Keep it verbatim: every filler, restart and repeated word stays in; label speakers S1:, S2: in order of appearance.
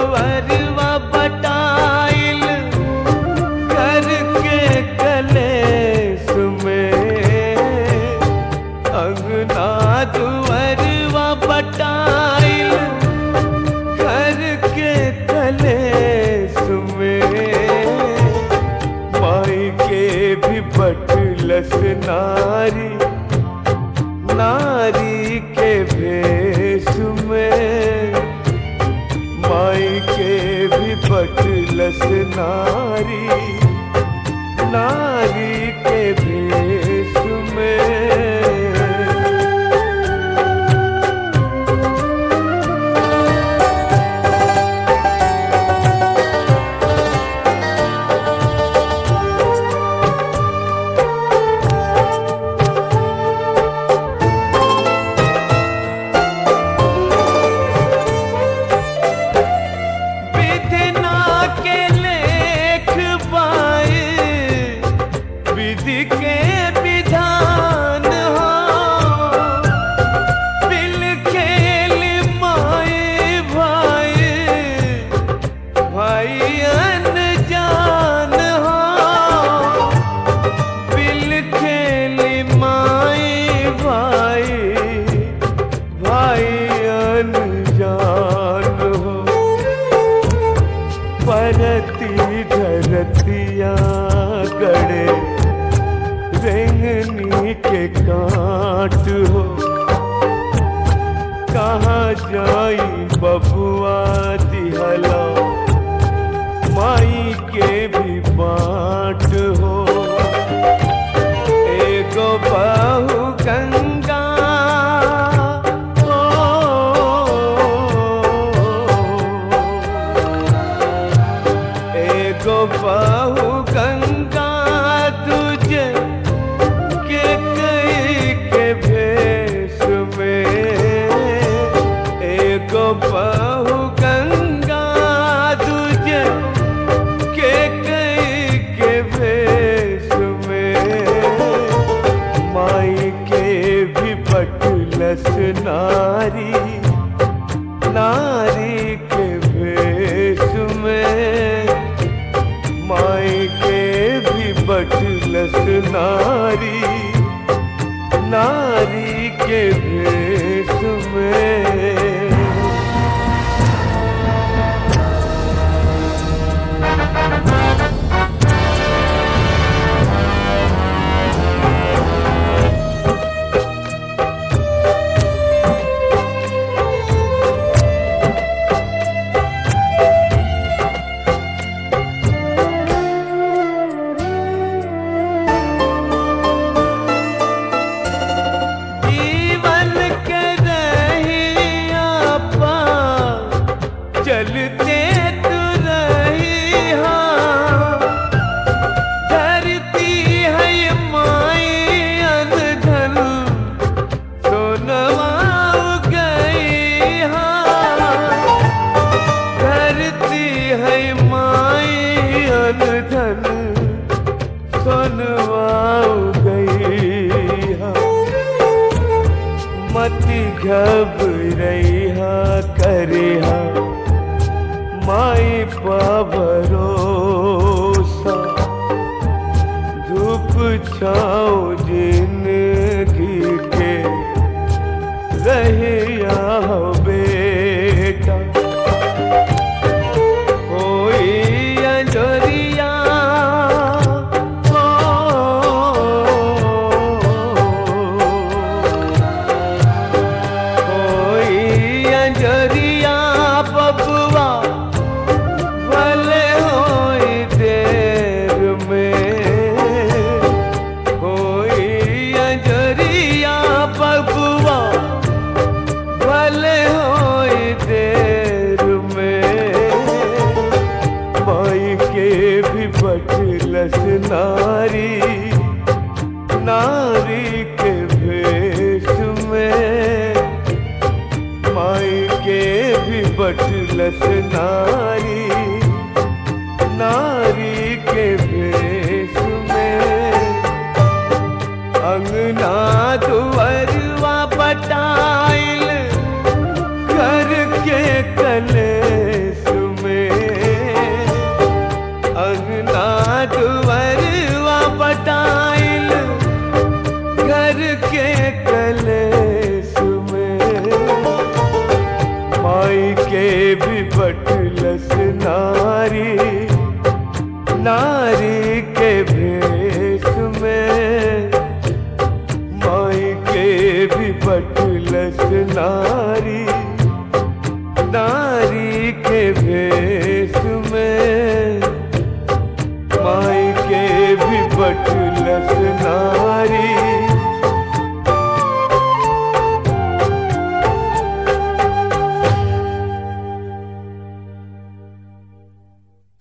S1: दुअरवा बटाइल घर के कलेस में। अंगना दुअरवा बटाइल घर के कलेस में। माई के भी बटलस नारी नारी के भेष में। माई के भी बटलस नारी नारी के भेष में। परती धरतिया गड़े रेंगनी के काट हो। कहाँ जाई बबुआ दिहला माई के भी बाट हो। एगो बाहु गंगा एगो बाहु गंगा तुझे के कई के भेष में। एगो बाहु गंगा तुझे के कई के भेष में। माई के भी बटलस नारी नारी के भेष में। माई के भी बटलस नारी नारी के भेष में। चलते तू रही हाँ धरती है माई अनधन सोनवा गई हाँ। धरती है माई अनधन सोनवा गई हाँ। मति घबरई हाँ करे हाँ माई पा भरोसा। धूप छाओ जिंदगी के रहिया बेटा। कोई अंजोरिया कोई अंजोरिया बबुआ बटलस नारी नारी के भेष में। माई के भी बटलस नारी नारी के भेष में। अंगना दुअरवा बटाइल घर के कलेस में। बटलस